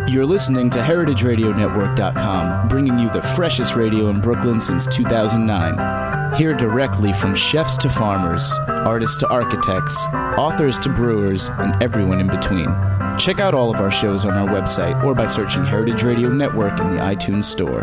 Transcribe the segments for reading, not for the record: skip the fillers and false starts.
You're listening to HeritageRadioNetwork.com, bringing you the freshest radio in Brooklyn since 2009. Hear directly from chefs to farmers, artists to architects, authors to brewers, and everyone in between. Check out all of our shows on our website or by searching Heritage Radio Network in the iTunes Store.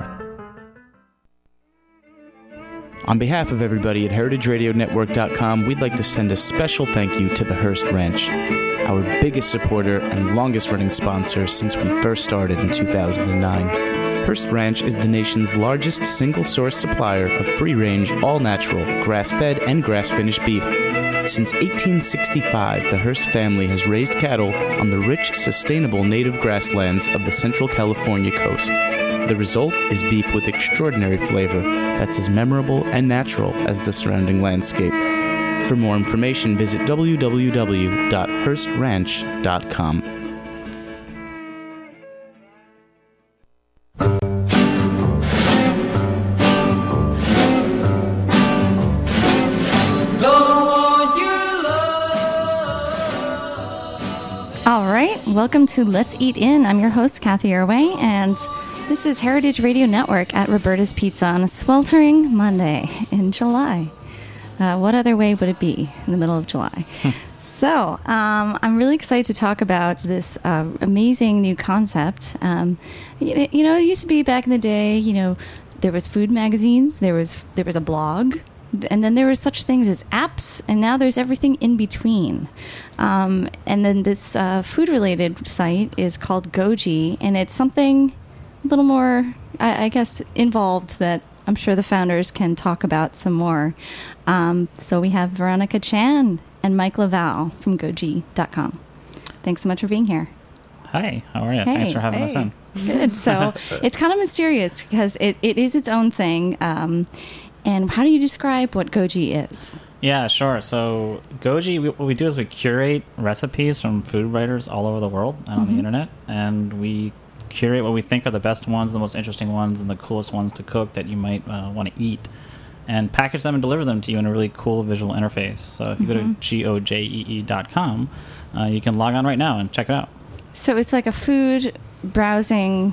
On behalf of everybody at HeritageRadioNetwork.com, we'd like to send a special thank you to the Hearst Ranch, our biggest supporter and longest-running sponsor since we first started in 2009. Hearst Ranch is the nation's largest single-source supplier of free-range, all-natural, grass-fed, and grass-finished beef. Since 1865, the Hearst family has raised cattle on the rich, sustainable native grasslands of the Central California coast. The result is beef with extraordinary flavor that's as memorable and natural as the surrounding landscape. For more information, visit www.hearstranch.com. All right, welcome to Let's Eat In. I'm your host, Kathy Irway, and this is Heritage Radio Network at Roberta's Pizza on a sweltering Monday in July. What other way would it be in the middle of July? So, I'm really excited to talk about this amazing new concept. It used to be back in the day, there was food magazines, there was a blog, and then there were such things as apps, and now there's everything in between. And then this food-related site is called Goji, and it's something a little more, I guess, involved that I'm sure the founders can talk about some more. So we have Veronica Chan and Mike Laval from Goji.com. Thanks so much for being here. Hi, how are you? Hey. Thanks for having us in. Good. So it's kind of mysterious because it is its own thing. And how do you describe what Goji is? Yeah, sure. So Goji, what we do is we curate recipes from food writers all over the world and on the internet, and we curate what we think are the best ones, the most interesting ones, and the coolest ones to cook that you might want to eat, and package them and deliver them to you in a really cool visual interface. So if you go to GOJEE.com, you can log on right now and check it out. So it's like a food browsing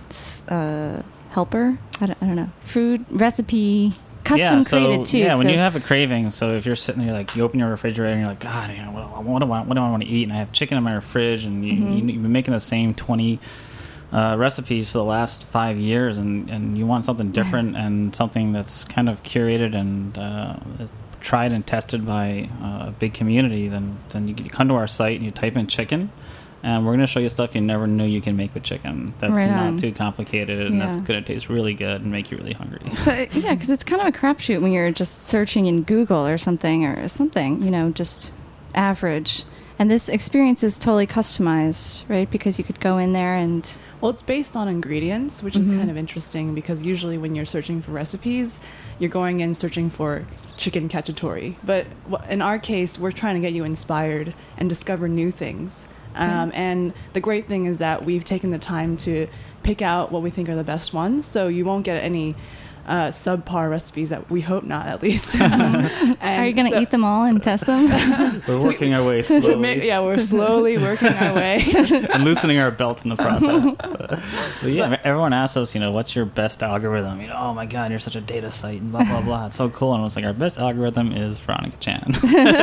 helper? I don't know. Food recipe, custom created too. Yeah, when you have a craving, so if you're sitting there, you open your refrigerator and you're like, God, what do I want to eat? And I have chicken in my fridge, and you've been making the same 20 recipes for the last 5 years, and you want something different and something that's kind of curated and tried and tested by a big community, then you come to our site and you type in chicken, and we're going to show you stuff you never knew you can make with chicken. That's not too complicated, and that's going to taste really good and make you really hungry. So yeah, because it's kind of a crapshoot when you're just searching in Google or something, just average. And this experience is totally customized, right? Because you could go in there and... Well, it's based on ingredients, which is kind of interesting because usually when you're searching for recipes, you're going in searching for chicken cacciatore. But in our case, we're trying to get you inspired and discover new things. And the great thing is that we've taken the time to pick out what we think are the best ones, so you won't get any subpar recipes. That we hope not, at least. Are you going to eat them all and test them? We're working our way slowly. We're slowly working our way and loosening our belt in the process. But everyone asks us, what's your best algorithm? Oh my God, you're such a data site, and blah blah blah. It's so cool. And it's like, our best algorithm is Veronica Chan.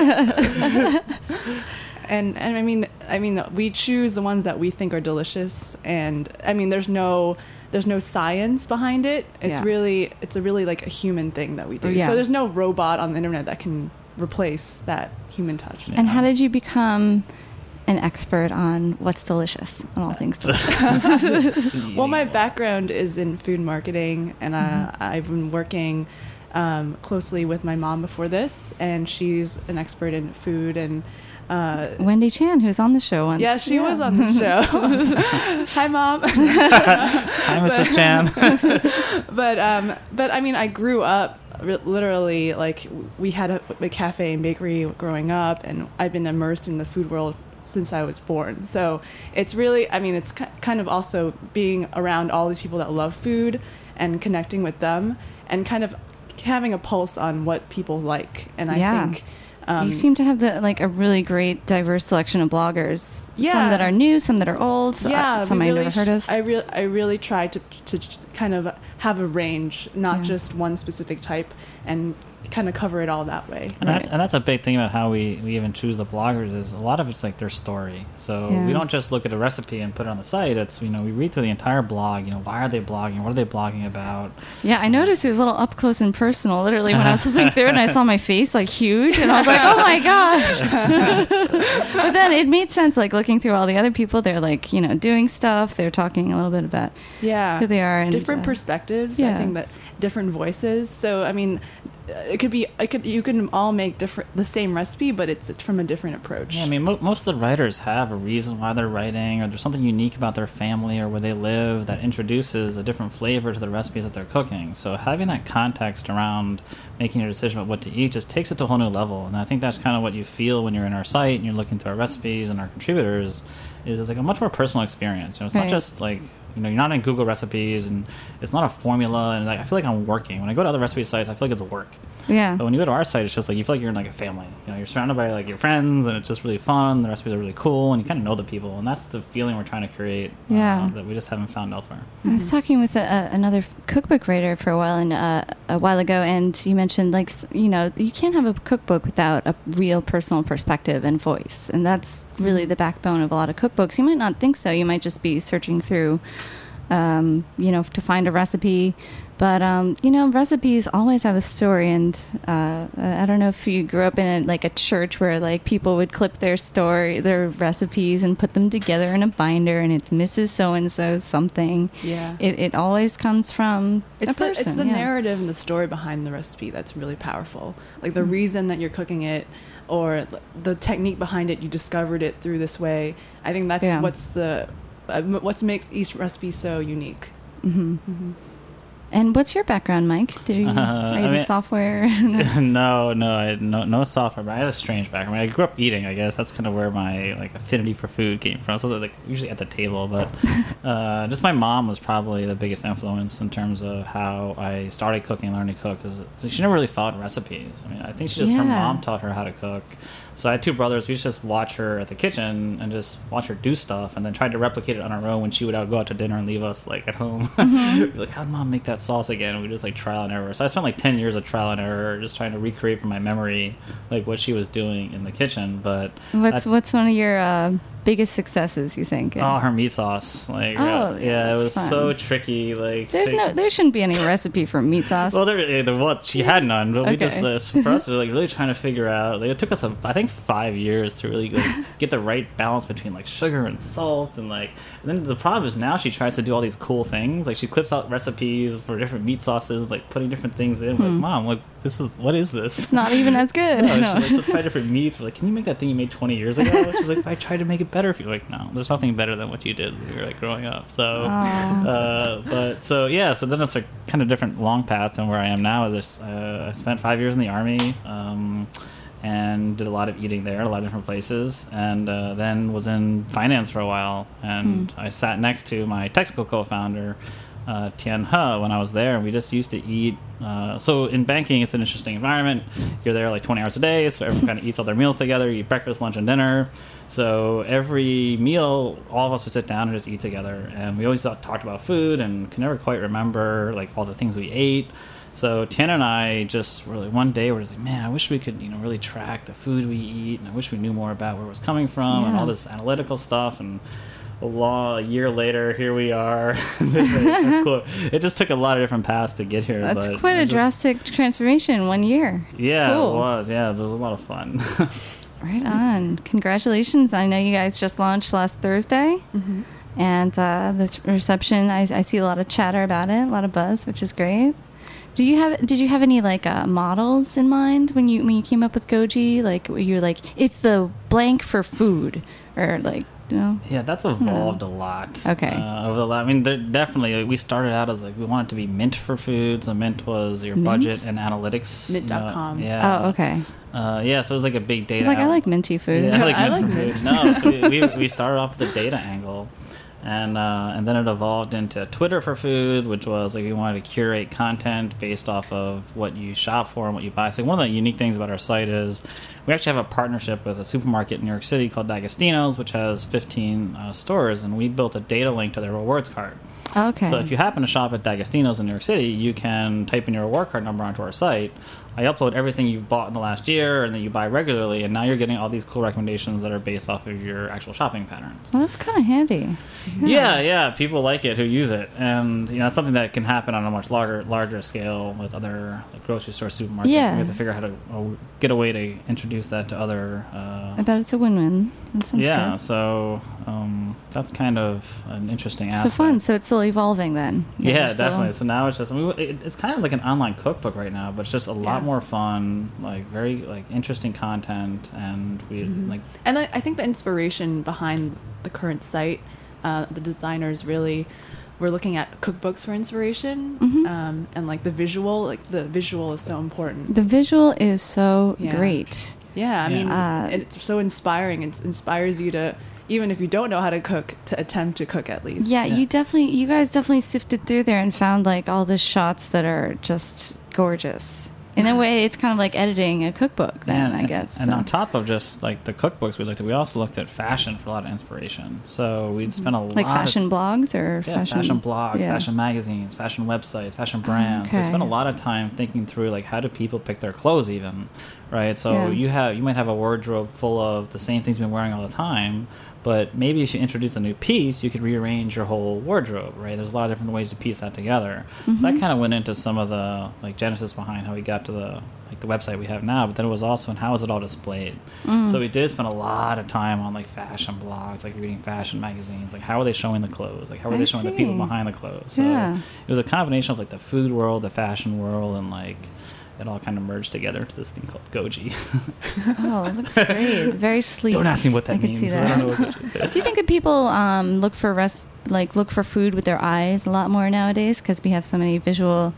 And I mean, we choose the ones that we think are delicious, and I mean, there's no science behind it. It's a really like a human thing that we do. Yeah. So there's no robot on the internet that can replace that human touch. And how did you become an expert on what's delicious, on all things delicious? Well, my background is in food marketing, and I've been working closely with my mom before this, and she's an expert in food and. Wendy Chan, who's on the show once. Yeah, she was on the show. Hi, Mom. Hi, Mrs. Chan. But I mean, I grew up literally, like, we had a cafe and bakery growing up, and I've been immersed in the food world since I was born. So it's really, I mean, it's kind of also being around all these people that love food and connecting with them and kind of having a pulse on what people like. And I think You seem to have a really great diverse selection of bloggers. Yeah. Some that are new, some that are old, some I never heard of. I really try to kind of have a range, not just one specific type, and kind of cover it all that way. And that's a big thing about how we even choose the bloggers is a lot of it's like their story. So we don't just look at a recipe and put it on the site. It's, we read through the entire blog. Why are they blogging? What are they blogging about? Yeah, I noticed it was a little up close and personal. Literally, when I was flipping through and I saw my face huge, and I was like, oh my gosh. But then it made sense, looking through all the other people. They're doing stuff. They're talking a little bit about who they are. And, different perspectives. I think that different voices. So, I mean, you can all make the same recipe, but it's from a different approach. Yeah, I mean, most of the writers have a reason why they're writing, or there's something unique about their family or where they live that introduces a different flavor to the recipes that they're cooking. So having that context around making your decision about what to eat just takes it to a whole new level. And I think that's kind of what you feel when you're in our site and you're looking through our recipes and our contributors. Is it's a much more personal experience. It's not just you're not in Google recipes, and it's not a formula, and I feel like I'm working. When I go to other recipe sites, I feel like it's work. Yeah. But when you go to our site, it's just you feel like you're in a family. You're surrounded by your friends, and it's just really fun. The recipes are really cool, and you kind of know the people, and that's the feeling we're trying to create. That we just haven't found elsewhere. I was talking with another cookbook writer for a while ago, and you mentioned you can't have a cookbook without a real personal perspective and voice, and that's really the backbone of a lot of cookbooks. You might not think so. You might just be searching through, to find a recipe. But, recipes always have a story. And I don't know if you grew up in a church where people would clip their recipes and put them together in a binder, and it's Mrs. So-and-so something. Yeah. It always comes from it's a person. It's the narrative and the story behind the recipe that's really powerful. The reason that you're cooking it, or the technique behind it, you discovered it through this way. I think that's what makes each recipe so unique. Mm-hmm. Mm-hmm. And what's your background, Mike? Are you the software? No software, but I had a strange background. I grew up eating, I guess. That's kind of where my affinity for food came from. So usually at the table, but just my mom was probably the biggest influence in terms of how I started cooking and learning to cook. Because she never really followed recipes. I mean, I think her mom taught her how to cook. So I had two brothers. We used to just watch her at the kitchen and just watch her do stuff, and then tried to replicate it on our own when she would go out to dinner and leave us at home. Mm-hmm. We're how'd mom make that sauce again? And we just trial and error. So I spent 10 years of trial and error just trying to recreate from my memory what she was doing in the kitchen. But what's one of your biggest successes, you think? Her meat sauce. It was fun. So tricky. There shouldn't be any recipe for meat sauce. Well, she had none, but we just for us, we were really trying to figure out. It took us, I think, 5 years to really get the right balance between sugar and salt, and then the problem is now she tries to do all these cool things. She clips out recipes for different meat sauces, putting different things in. Mom, what is this? It's not even as good. No. She'll try different meats. We're can you make that thing you made 20 years ago? She's I tried to make it better for you. No, there's nothing better than what you did when you were growing up. So, so then it's a kind of different long path than where I am now. I spent 5 years in the Army, and did a lot of eating there, a lot of different places, and then was in finance for a while. And I sat next to my technical co-founder, Tien He, when I was there, and we just used to eat. So in banking, it's an interesting environment. You're there 20 hours a day, so everyone kind of eats all their meals together. You eat breakfast, lunch, and dinner. So every meal, all of us would sit down and just eat together. And we always talked about food and could never quite remember all the things we ate. So Tien and I just really one day were just man, I wish we could really track the food we eat, and I wish we knew more about where it was coming from and all this analytical stuff. And a year later, here we are. Cool. It just took a lot of different paths to get here. That's quite a drastic transformation. 1 year. Yeah, cool. It was. Yeah, it was a lot of fun. Right on. Congratulations. I know you guys just launched last Thursday. Mm-hmm. And this reception, I see a lot of chatter about it, a lot of buzz, which is great. Did you have any models in mind when you came up with Goji? You're it's the blank for food, or Yeah, that's evolved a lot. Okay. Definitely, we started out as we wanted to be Mint for food. So Mint was your budget and analytics. Mint.com. Yeah. Oh, okay. So it was a big data. I like minty food. Yeah, I like mint. No, so we started off with the data angle. And then it evolved into Twitter for food, which was like we wanted to curate content based off of what you shop for and what you buy. So one of the unique things about our site is we actually have a partnership with a supermarket in New York City called D'Agostino's, which has 15 stores, and we built a data link to their rewards card. Okay. So if you happen to shop at D'Agostino's in New York City, you can type in your reward card number onto our site. I upload everything you've bought in the last year and that you buy regularly, and now you're getting all these cool recommendations that are based off of your actual shopping patterns. Well, that's kind of handy. Yeah, people like it who use it, and it's something that can happen on a much larger scale with other like grocery store, supermarkets. Yeah. We have to figure out how to get a way to introduce that to other. I bet it's a win-win. That sounds good. So that's kind of an interesting aspect. So fun. So it's still evolving then. Yeah, definitely. So now it's just it's kind of like an online cookbook right now, but it's just a lot more fun, like very like interesting content, and we like. And I think the inspiration behind the current site, the designers really were looking at cookbooks for inspiration, and like the visual is so important. The visual is so great. Yeah, I mean, it's so inspiring. It inspires you to, even if you don't know how to cook, to attempt to cook at least. Yeah, you guys definitely sifted through there and found like all the shots that are just gorgeous. In a way, it's kind of like editing a cookbook then, I guess. And on top of just like the cookbooks we also looked at fashion for a lot of inspiration. So we'd spent a lot like fashion blogs or fashion blogs, fashion magazines, fashion websites, fashion brands. So we spent a lot of time thinking through like how do people pick their clothes even, right? So you might have a wardrobe full of the same things you've been wearing all the time, but maybe if you introduce a new piece, you could rearrange your whole wardrobe, right? There's a lot of different ways to piece that together. So that kind of went into some of the like genesis behind how we got to the website we have now, but then it was also in how is it all displayed. So we did spend a lot of time on like fashion blogs, like reading fashion magazines, like how are they showing the clothes, like how are they showing the people behind the clothes. So it was a combination of like the food world, the fashion world, and like it all kind of merged together into this thing called Goji. Oh, it looks great. Very sleek. Don't ask me what that means. I could see that. I don't know what Goji is. Do you think that people look for food with their eyes a lot more nowadays because we have so many visual,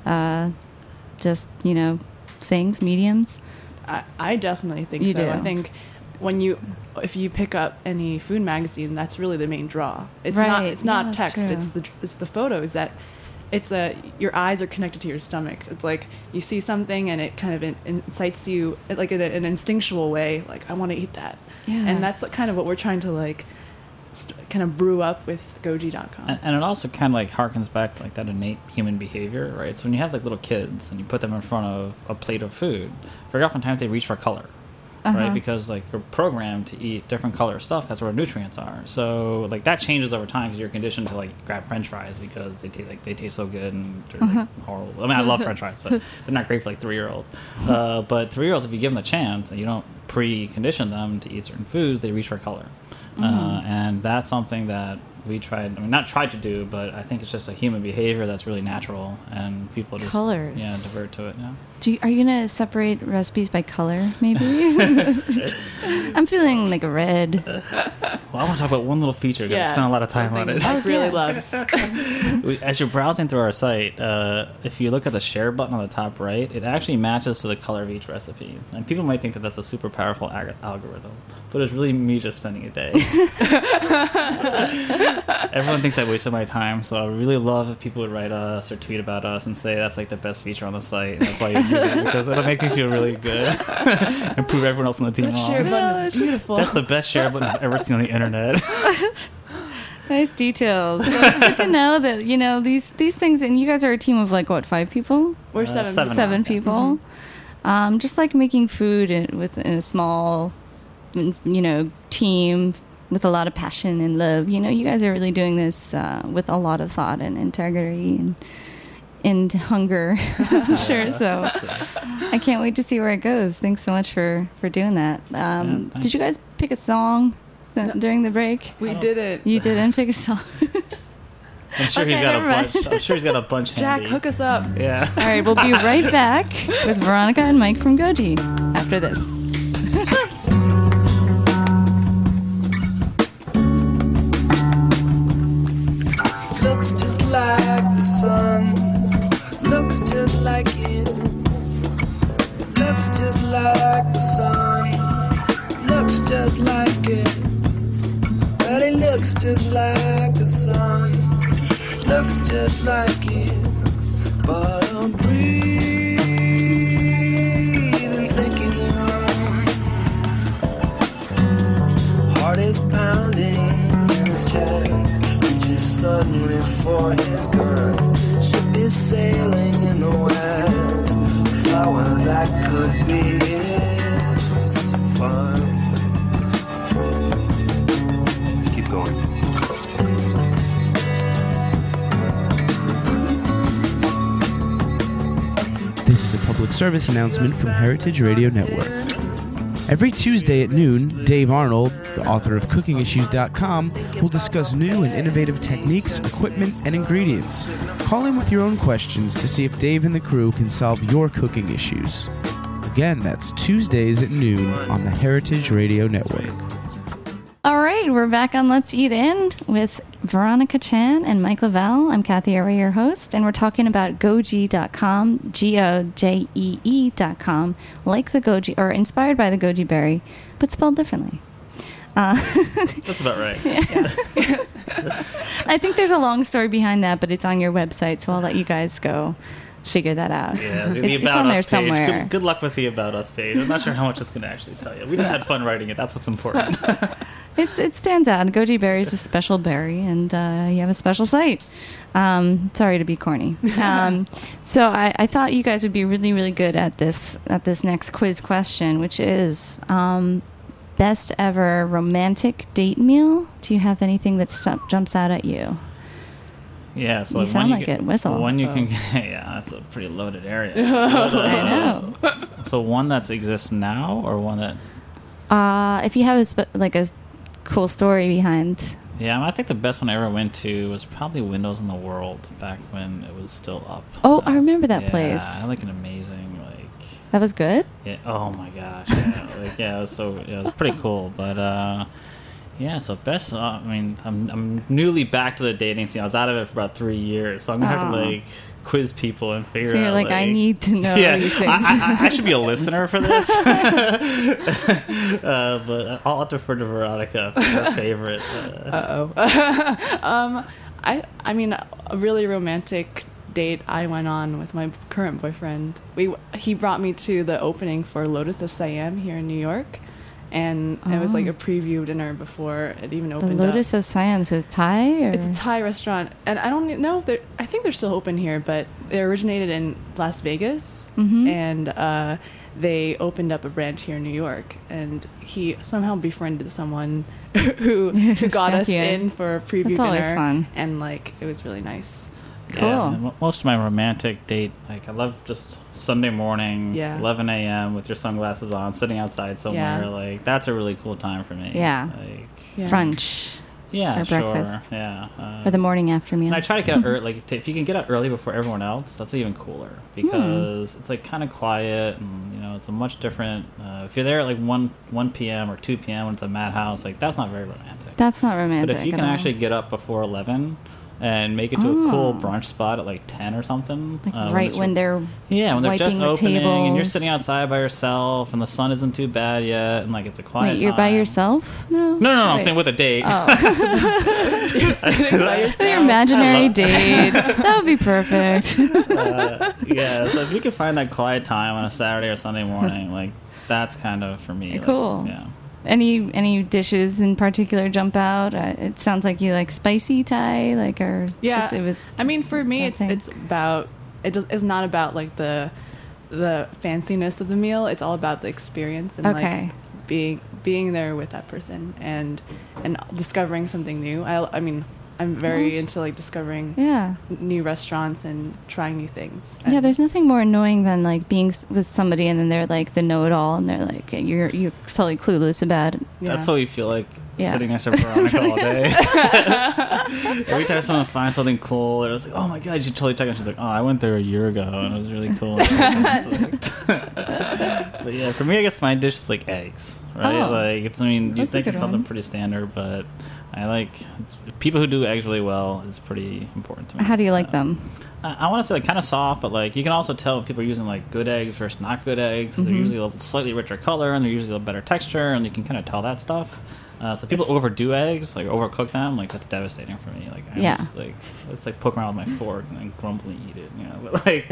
things, mediums? I definitely think so. I think if you pick up any food magazine, that's really the main draw. It's not text. True. It's the photos that. Your eyes are connected to your stomach. It's like you see something and it kind of incites you like in an instinctual way, like I want to eat that. Yeah. And that's kind of what we're trying to like kind of brew up with Goji.com. And it also kind of like harkens back to like that innate human behavior, right? So when you have like little kids and you put them in front of a plate of food, very oftentimes they reach for color. Right, because like you're programmed to eat different color stuff. That's where nutrients are. So like that changes over time because you're conditioned to like grab French fries because they taste so good and they're like horrible. I mean, I love French fries, but they're not great for like 3-year-olds. But 3-year-olds, if you give them the chance and you don't pre-condition them to eat certain foods, they reach for color. And that's something that we not tried to do, but I think it's just a human behavior that's really natural, and people just colors. Divert to it. Are you gonna separate recipes by color? Maybe. I'm feeling like a red. Well, I want to talk about one little feature because I spent a lot of time on it. Mike really loves. As you're browsing through our site, if you look at the share button on the top right, it actually matches to the color of each recipe. And people might think that that's a super powerful algorithm, but it's really me just spending a day. Everyone thinks I wasted my time, so I really love if people would write us or tweet about us and say that's like the best feature on the site, and that's why you're using it, because it'll make me feel really good and prove everyone else on the team wrong. That share button is beautiful. That's the best share button I've ever seen on the internet. Nice details. So it's good to know that these things, and you guys are a team of like what, 5 people? We're seven people. Just like making food in a small, team with a lot of passion and love. You guys are really doing this with a lot of thought and integrity and hunger. I'm sure. So I can't wait to see where it goes. Thanks so much for doing that. Did you guys pick a song during the break? We didn't. You didn't pick a song? I'm sure he's got a bunch. I'm sure he's got a bunch handy. Jack, hook us up. Yeah. All right, we'll be right back with Veronica and Mike from Goji after this. Looks just like the sun, looks just like it. Looks just like the sun, looks just like it. Well, it looks just like the sun, looks just like it, but I'm breathing, thinking on. Heart is pounding in his chest, reaches suddenly for his gun. Ship is sailing in the west, a flower that could be his fun. Keep going. This is a public service announcement from Heritage Radio Network. Every Tuesday at noon, Dave Arnold, the author of CookingIssues.com, will discuss new and innovative techniques, equipment, and ingredients. Call in with your own questions to see if Dave and the crew can solve your cooking issues. Again, that's Tuesdays at noon on the Heritage Radio Network. All right, we're back on Let's Eat In with Veronica Chan and Mike Lavelle. I'm Kathy Arway, your host, and we're talking about goji.com, Gojee.com, like the goji, or inspired by the goji berry, but spelled differently. That's about right. I think there's a long story behind that, but it's on your website, so I'll let you guys go figure that out. Yeah, the It's About on there Us page. somewhere. Good luck with the About Us page. I'm not sure how much it's going to actually tell you. We just had fun writing it. That's what's important. It stands out. Goji berry is a special berry, and you have a special site. Sorry to be corny. So I thought you guys would be really, really good at this next quiz question, which is best ever romantic date meal. Do you have anything that jumps out at you? Yeah, so You sound like it. Whistle. One you can get, yeah, that's a pretty loaded area. I know. So one that exists now, or one that? If you have a cool story behind. Yeah, I think the best one I ever went to was probably Windows in the World back when it was still up. Oh, I remember that place. Yeah, I had like an amazing That was good. Yeah. Oh my gosh. Yeah, it was pretty cool. But yeah. So best. I mean, I'm newly back to the dating scene. I was out of it for about 3 years, so I'm gonna have to quiz people and figure out. So you're like, I need to know these things. I should be a listener for this. But I'll defer to Veronica for her favorite. I mean, a really romantic date I went on with my current boyfriend. He brought me to the opening for Lotus of Siam here in New York, and it was like a preview dinner before it even opened. The Lotus of Siam, so it's Thai? Or? It's a Thai restaurant, and I don't know if I think they're still open here, but they originated in Las Vegas, and they opened up a branch here in New York, and he somehow befriended someone who got us in for a preview That's dinner. always fun. And it was really nice. Cool. Yeah, most of my romantic date, I love just Sunday morning, 11 a.m. with your sunglasses on, sitting outside somewhere. Yeah. That's a really cool time for me. Yeah. Brunch. Yeah, or sure. breakfast. Yeah. Or the morning after meal. And I try to get up early. If you can get up early before everyone else, that's even cooler because it's kind of quiet and it's a much different. If you're there at 1 p.m. or 2 p.m. when it's a madhouse, that's not very romantic. That's not romantic. But if you can actually get up before 11 and make it to a cool brunch spot at 10 or something, when they're when they're just the opening tables. and you're sitting outside by yourself and the sun isn't too bad yet and it's a quiet Wait, you're by time. yourself? No, I'm saying with a date. Oh. You're sitting by yourself. Your imaginary date. That would be perfect. Yeah, so if you can find that quiet time on a Saturday or Sunday morning, that's kind of for me. Cool. Yeah. Any dishes in particular jump out? It sounds like you like spicy Thai, or yeah. it was. I mean, for me, it's about it's not about the fanciness of the meal. It's all about the experience and being there with that person and discovering something new. I mean, I'm very into discovering new restaurants and trying new things. Yeah, there's nothing more annoying than being with somebody and then they're the know-it-all and they're you're totally clueless about it. Yeah. That's what you feel like sitting next to Veronica all day. Every time someone finds something cool, they're just oh my god, you should totally check it. She's like, oh, I went there a year ago and it was really cool. But yeah, for me, I guess my dish is eggs, right? Oh. You think it's something pretty standard, but I like people who do eggs really well. It's pretty important to me. How do you like them? I want to say like kind of soft, but like you can also tell if people are using like good eggs versus not good eggs. They're usually a slightly richer color and they're usually a better texture, and you can kind of tell that stuff. So people overdo eggs, like overcook them, like that's devastating for me. Like I'm just like it's like poking around with my fork and then grumbly eat it, you know. But like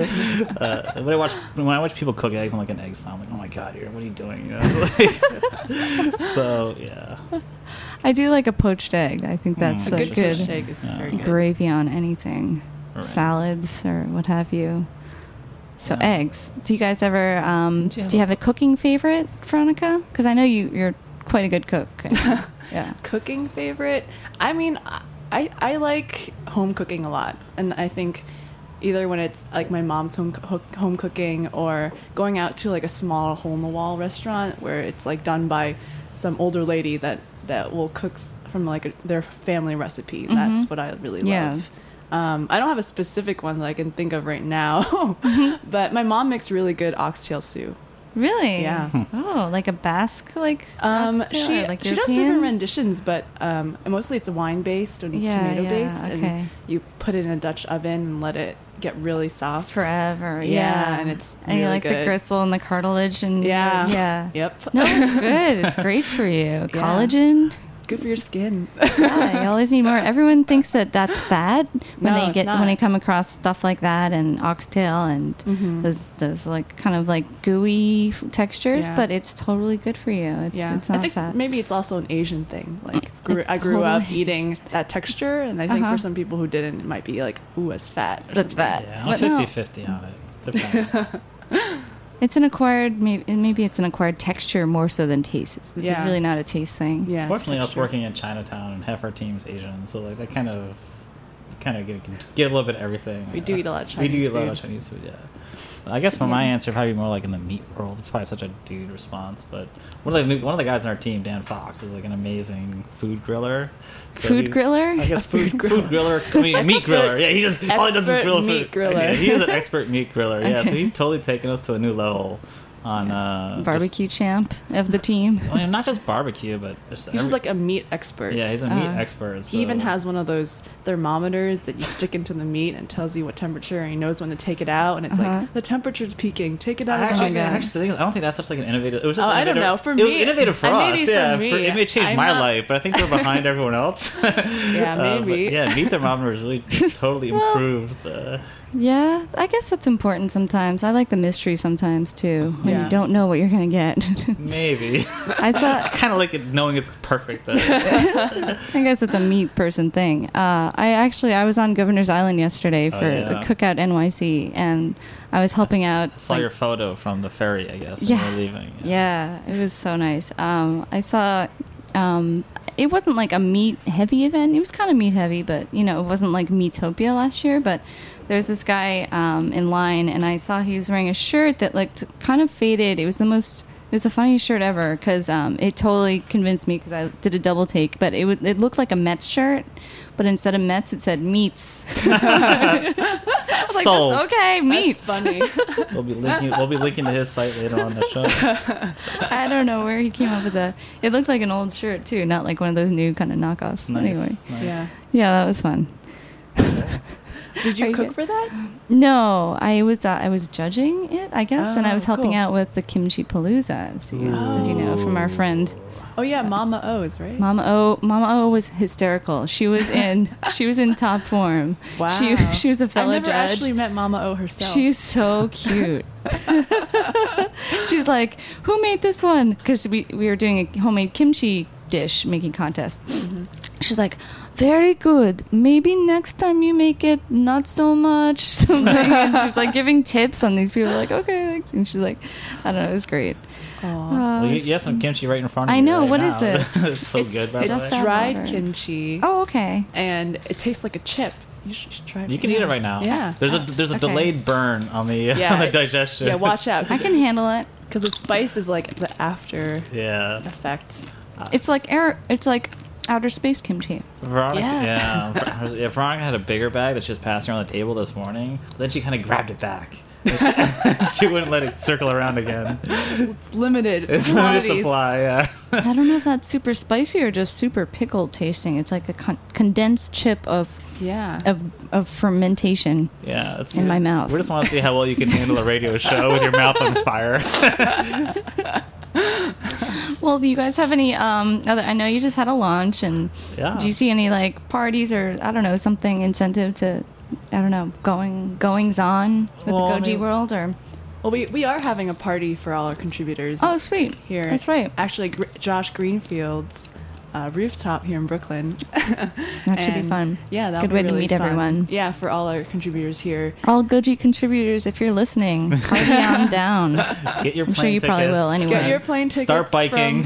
when I watch people cook eggs on like an egg style, I'm like, oh my god, what are you doing? You know? Like, so yeah, I do like a poached egg. I think that's A like good poached egg is very good. gravy on anything, Right. salads or what have you. So Yeah. eggs. Do you guys ever? Do you have a cooking favorite, Veronica? Because I know you're quite a good cook. Yeah. Cooking favorite? I mean, I like home cooking a lot, and I think either when it's like my mom's home cooking or going out to like a small hole in the wall restaurant where it's like done by some older lady that will cook from like their family recipe. That's what I really love. I don't have a specific one that I can think of right now, but my mom makes really good oxtail stew. Really? Yeah. Oh, like a Basque, like oxtail, She or like does European? different renditions, but mostly it's wine based and tomato based, okay. and you put it in a Dutch oven and let it get really soft Forever. Yeah, and it's and you really like the good. gristle and the cartilage and Yeah. yeah. Yep. No, it's good. It's great for you. Collagen. It's good for your skin. Yeah, you always need more. Everyone thinks that that's fat when No, it's not. when they come across stuff like that and oxtail and those like kind of like gooey textures, Yeah. but it's totally good for you. It's It's not I think fat. maybe it's also an Asian thing. Like It's I grew up totally- eating that texture, and I think for some people who didn't, it might be like, ooh, it's fat. or That's something. fat. yeah, But I'm no. 50-50 on it. Depends. It's an acquired, maybe it's an acquired texture more so than taste. It's Yeah. really not a taste thing. Yeah. it's Fortunately, I was texture. working in Chinatown, and half our team's Asian, so like that kind of get a little bit of everything. We do eat a lot of We do Chinese eat a lot of food. Chinese food, yeah. I guess for my answer, probably more like in the meat world. It's probably such a dude response, but one of the guys on our team, Dan Fox, is like an amazing food griller. So Food he's- griller? I guess food griller. I mean, meat griller. Yeah, he just all he does is expert grill meat food. griller. Yeah, he is an expert meat griller. Yeah, so Okay. he's totally taken us to a new level on Barbecue champ of the team. I mean, not just barbecue, but He's just like a meat expert. yeah, he's a meat expert. He even so- has one of those thermometers that you stick into the meat and tells you what temperature, and he knows when to take it out. And it's like, the temperature's peaking. Take it out. Actually, my God. I don't think that's such like an innovative. It was just Oh, I don't innovative- know. For it was me- innovative for maybe us. for Yeah, me. it may change I'm my not- life, but I think we're behind everyone else. Yeah, maybe. But yeah, meat thermometer has really totally improved. Yeah, I guess that's important sometimes. I like the mystery sometimes too, when Yeah. you don't know what you're going to get. Maybe I thought, I kind of like it knowing it's perfect. Though. I guess it's a meat person thing. I was on Governor's Island yesterday for yeah. Cookout NYC, and I was helping out. I saw like, your photo from the ferry, I guess, when Yeah. you were leaving. Yeah, it was so nice. I saw. It wasn't like a meat heavy event. It was kind of meat heavy, but it wasn't like Meatopia last year. But there's this guy in line, and I saw he was wearing a shirt that looked kind of faded. It was the funniest shirt ever because it totally convinced me because I did a double take. But it looked like a Mets shirt, but instead of Mets, it said Meats. I was like, Sold. okay, Meats. That's funny. We'll be linking to his site later on the show. I don't know where he came up with that. It looked like an old shirt too, not like one of those new kind of knockoffs. Nice. Anyway, Yeah. yeah, that was fun. Did Are you you cook good? for that? No, I was judging it, I guess, and I was Oh, helping cool. out with the kimchi palooza, as you know from our friend Oh yeah, Mama O's, right? Mama O. Mama O was hysterical. She was in top form. Wow. She was a fellow I've never judge. actually met Mama O herself. She's so cute. She's like, who made this one? Because we were doing a homemade kimchi dish making contest. Mm-hmm. She's like, very good. Maybe next time you make it, not so much. Something. And she's like giving tips on these people. Like, okay, thanks. And she's like, I don't know. It was great. Well, you have some kimchi right in front of you. I know. Right What is now. this? It's so good, by the just way. that dried butter. kimchi, Oh, okay. and it tastes like a chip. You should try it. You can eat it right now. Yeah. There's a Okay. delayed burn on the Yeah, on the digestion. Yeah, watch out. I can handle it. Because the spice is like the after Yeah. effect. It's like air. It's like outer space kimchi. Veronica, Yeah. yeah, Veronica had a bigger bag that she was passing around the table this morning. But then she kind of grabbed it back. She wouldn't let it circle around again. It's limited. It's limited quantities. supply. Yeah. I don't know if that's super spicy or just super pickled tasting. It's like a condensed chip of fermentation in my mouth. We just want to see how well you can handle a radio show with your mouth on fire. Well, do you guys have any I know you just had a launch, and do you see any like parties or I don't know, something incentive to goings on with the Goji world? Or well, we are having a party for all our contributors. Oh, sweet. Here. That's right. Actually, Josh Greenfield's rooftop here in Brooklyn. That should be fun. Yeah, that'll good be way really to meet fun. everyone. Yeah, for all our contributors here. All Goji contributors, if you're listening, party on down. Get your plane I'm sure you tickets. probably will anyway. Get your plane tickets. Start biking.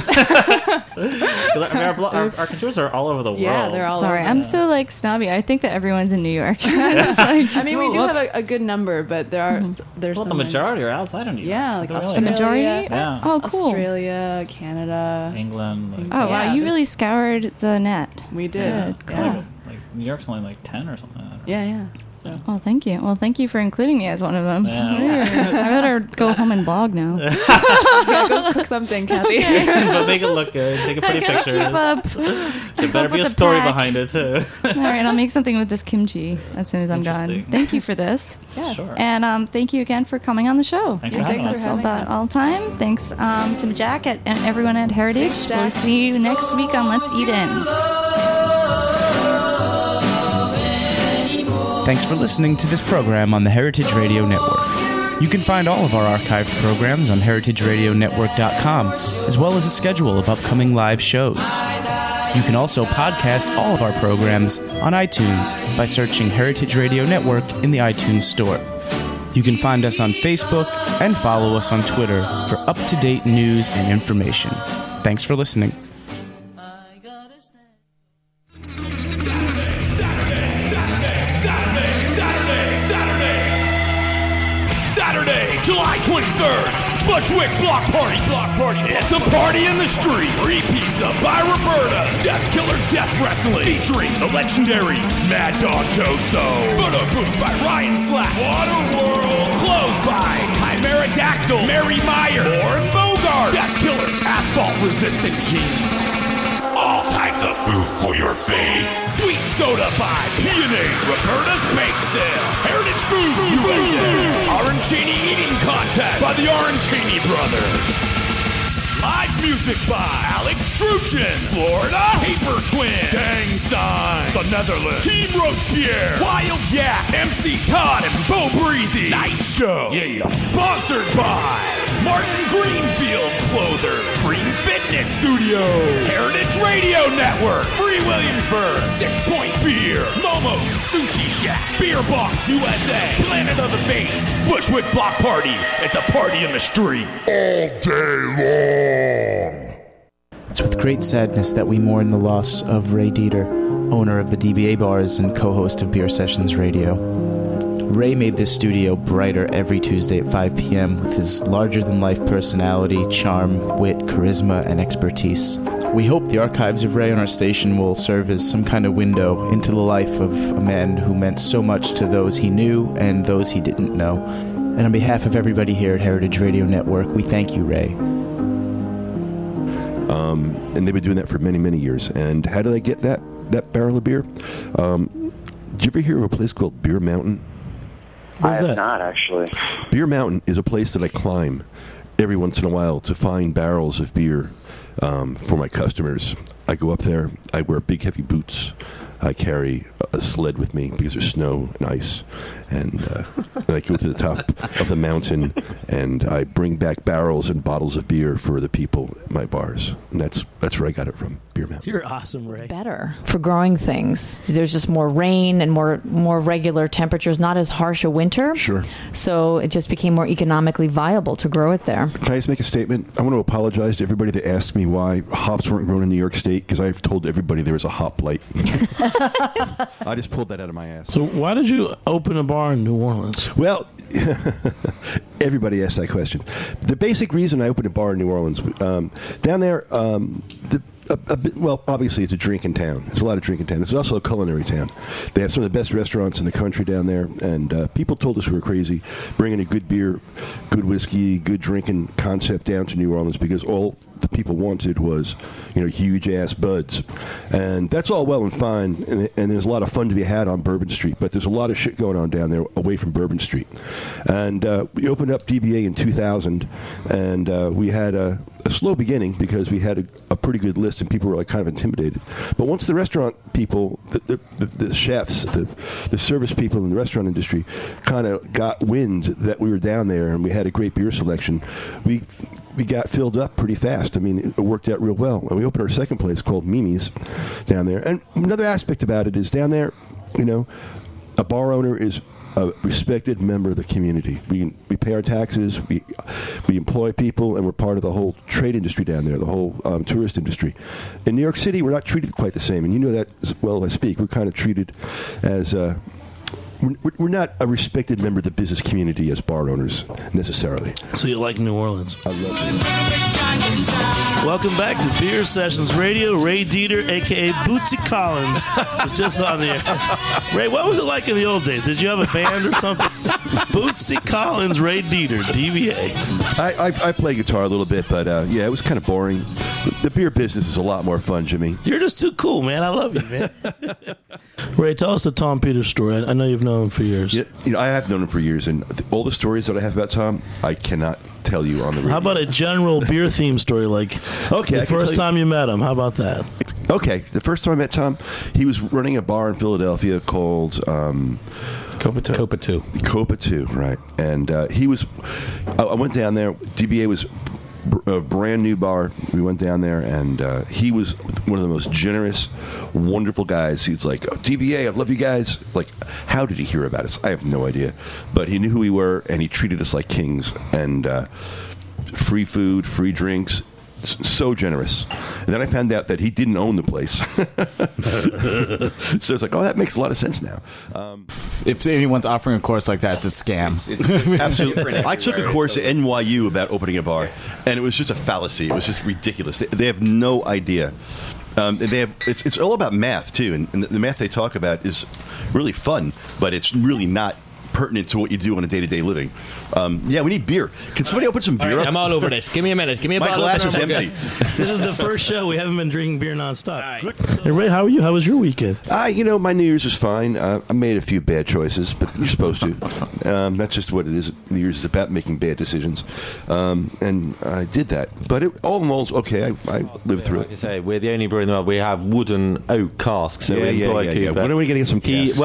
Our contributors are all over the world. Yeah, they're all Sorry, over. I'm so like snobby. I think that everyone's in New York. I mean, we do have a good number, but there's the some majority are outside of New York. Yeah, like Really? The Australia. majority? Yeah. Oh, cool. Australia, Canada. England. Oh, wow. Yeah, You there's- really scoured the net. We did. Good. Yeah. Like New York's only like 10 or something. Yeah. So Well, thank you. Well, thank you for including me as one of them. Yeah. I better go home and blog now. yeah, go cook something, Kathy. But make it look good. Take a pretty picture. Keep up. There Keep better up be with a the story pack. behind it too. All right, I'll make something with this kimchi as soon as I'm done. Interesting. Thank you for this. Yes. Sure. And thank you again for coming on the show. Thanks for having Thanks us. for having us. All time. Thanks to Jack and everyone at Heritage. Thanks, Jack. We'll see you next week on Let's Eat In. Thanks for listening to this program on the Heritage Radio Network. You can find all of our archived programs on heritageradionetwork.com, as well as a schedule of upcoming live shows. You can also podcast all of our programs on iTunes by searching Heritage Radio Network in the iTunes Store. You can find us on Facebook and follow us on Twitter for up-to-date news and information. Thanks for listening. Saturday, July 23rd, Bushwick Block Party. It's a party in the street. Free pizza by Roberta. Death Killer Death Wrestling. Featuring the legendary Mad Dog Toasto. Photo booth by Ryan Slack. Waterworld. Closed by Chimera Dactyl. Mary Meyer. Warren Bogart. Death Killer. Asphalt Resistant Jeans. All types of food for your face. Sweet soda by P&A. Roberta's Bake Sale. Heritage Foods USA. Arancini Eating Contest by the Arancini Brothers. Live music by Alex Truchin. Florida Paper Twin. Gang Sign. The Netherlands. Team Robespierre. Wild Yak. MC Todd and Bo Breezy. Night Show. Yeah. Sponsored by Martin Greenfield Clothers. Green Fitness Studio. Heritage Radio Network. Free Williamsburg. 6 Point Beer. Momo's Sushi Shack. Beer Box USA. Planet of the Bates. Bushwick Block Party. It's a party in the street. All day long. It's with great sadness that we mourn the loss of Ray Dieter, owner of the DBA Bars and co-host of Beer Sessions Radio. Ray made this studio brighter every Tuesday at 5 p.m. with his larger-than-life personality, charm, wit, charisma, and expertise. We hope the archives of Ray on our station will serve as some kind of window into the life of a man who meant so much to those he knew and those he didn't know. And on behalf of everybody here at Heritage Radio Network, we thank you, Ray. And they've been doing that for many, many years. And how did I get that barrel of beer? Did you ever hear of a place called Beer Mountain? I have not, actually. Beer Mountain is a place that I climb every once in a while to find barrels of beer for my customers. I go up there. I wear big, heavy boots. I carry a sled with me because there's snow and ice. And I go to the top of the mountain, and I bring back barrels and bottles of beer for the people at my bars. And that's where I got it from, Beer Mountain. You're awesome, Ray. Better for growing things. There's just more rain and more regular temperatures, not as harsh a winter. Sure. So it just became more economically viable to grow it there. Can I just make a statement? I want to apologize to everybody that asked me why hops weren't grown in New York State, because I've told everybody there was a hop blight. I just pulled that out of my ass. So why did you open a bar in New Orleans? Well, everybody asks that question. The basic reason I opened a bar in New Orleans, down there, a bit, well, obviously it's a drinking town. There's a lot of drinking town. It's also a culinary town. They have some of the best restaurants in the country down there, and people told us we were crazy bringing a good beer, good whiskey, good drinking concept down to New Orleans because all the people wanted was, huge ass buds, and that's all well and fine. And there's a lot of fun to be had on Bourbon Street, but there's a lot of shit going on down there away from Bourbon Street. And we opened up DBA in 2000, and we had a slow beginning because we had a pretty good list, and people were kind of intimidated. But once the restaurant people, the chefs, the service people in the restaurant industry, kind of got wind that we were down there and we had a great beer selection, we got filled up pretty fast. I mean, it worked out real well. And we opened our second place called Mimi's down there. And another aspect about it is down there, a bar owner is a respected member of the community. We pay our taxes, we employ people, and we're part of the whole trade industry down there, the whole tourist industry. In New York City, we're not treated quite the same, and you know that as well as I speak. We're kind of treated as... We're not a respected member of the business community as bar owners, necessarily. So you like New Orleans? I love it. Welcome back to Beer Sessions Radio. Ray Dieter, a.k.a. Bootsy Collins, was just on the air. Ray, what was it like in the old days? Did you have a band or something? Bootsy Collins, Ray Dieter, DBA. I play guitar a little bit, but it was kind of boring. The beer business is a lot more fun, Jimmy. You're just too cool, man. I love you, man. Ray, tell us the Tom Peters story. I know you've known him for years. I have known him for years, and all the stories that I have about Tom, I cannot tell you on the radio. How about a general beer theme story, like the first time you met him? How about that? Okay, the first time I met Tom, he was running a bar in Philadelphia called... Copa 2, right. And I went down there. DBA was a brand new bar. We went down there, and he was one of the most generous, wonderful guys. He's like, DBA, I love you guys. Like, how did he hear about us? I have no idea. But he knew who we were, and he treated us like kings. And free food, free drinks. So generous. And then I found out that he didn't own the place. So it's like, that makes a lot of sense now. If anyone's offering a course like that, it's a scam. It's absolutely. I took a course at NYU about opening a bar, and it was just a fallacy. It was just ridiculous. They have no idea. It's all about math, too. And the math they talk about is really fun, but it's really not pertinent to what you do on a day-to-day living. We need beer. Can somebody open some beer up? I'm all over this. Give me a minute. Give me a bottle. My glass is empty. This is the first show. We haven't been drinking beer nonstop. Right. Hey, Ray, how are you? How was your weekend? My New Year's was fine. I made a few bad choices, but you're supposed to. That's just what it is. New Year's is about making bad decisions. And I did that. But all in all, it's okay. I lived through it. Like I say, we're the only brewery in the world. We have wooden oak casks. So we employ Cooper. When are we going to get some casks?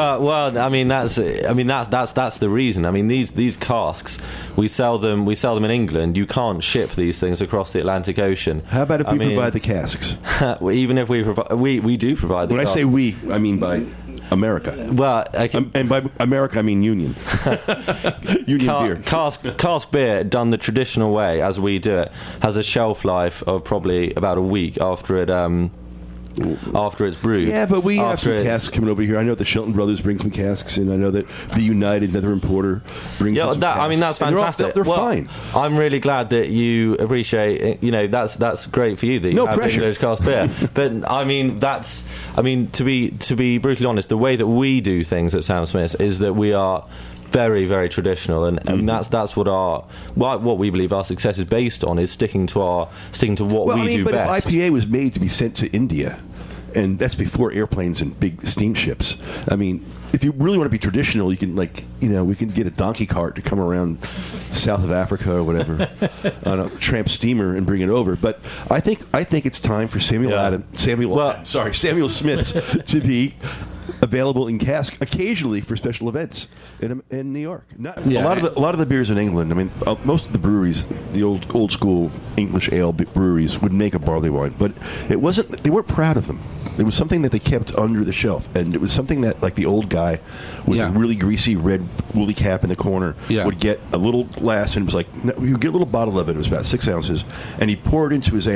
That's the reason. I mean, these casks, we sell them in England. You can't ship these things across the Atlantic Ocean. How about if we provide the casks? Even if we provide, we do provide the casks. When I say we, I mean by America. Well, and by America, I mean Union. Union beer. Cask beer, done the traditional way, as we do it, has a shelf life of probably about a week after it's brewed. Yeah, but we have some casks coming over here. I know the Shelton Brothers bring some casks, and I know that Be United, another importer, brings some casks. I mean, that's fantastic. They're fine. I'm really glad that you appreciate it. That's great for you that you have English cask beer. But to be brutally honest, the way that we do things at Sam Smith's is that we are very, very traditional, and that's what we believe our success is based on, is sticking to what we do best. But IPA was made to be sent to India, and that's before airplanes and big steamships. I mean, if you really want to be traditional, you can we can get a donkey cart to come around south of Africa or whatever on a tramp steamer and bring it over. But I think it's time for Samuel Smith's to be available in cask occasionally for special events in New York. A lot of the beers in England. I mean, most of the breweries, the old school English ale breweries, would make a barley wine, but they weren't proud of them. It was something that they kept under the shelf, and it was something that, like, the old guy with a really greasy red woolly cap in the corner would get a little glass, and it was like, he would get a little bottle of it. It was about 6 ounces, and he'd pour it into his ale.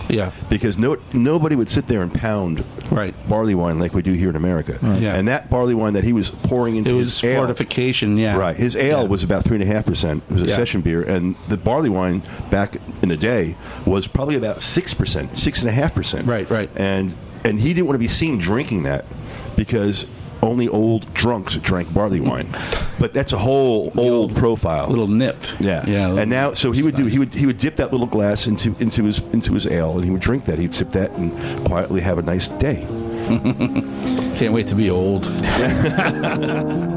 Yeah. Because nobody would sit there and pound barley wine like we do here in America. Right. Yeah. And that barley wine that he was pouring into his ale, fortification, right. His ale was about 3.5%. It was a session beer, and the barley wine back in the day was probably about 6%, 6.5%. Right. And he didn't want to be seen drinking that because only old drunks drank barley wine. But that's a whole old profile. Little nip. Yeah. And now, so he would dip that little glass into his ale, and he would drink that. He'd sip that and quietly have a nice day. Can't wait to be old.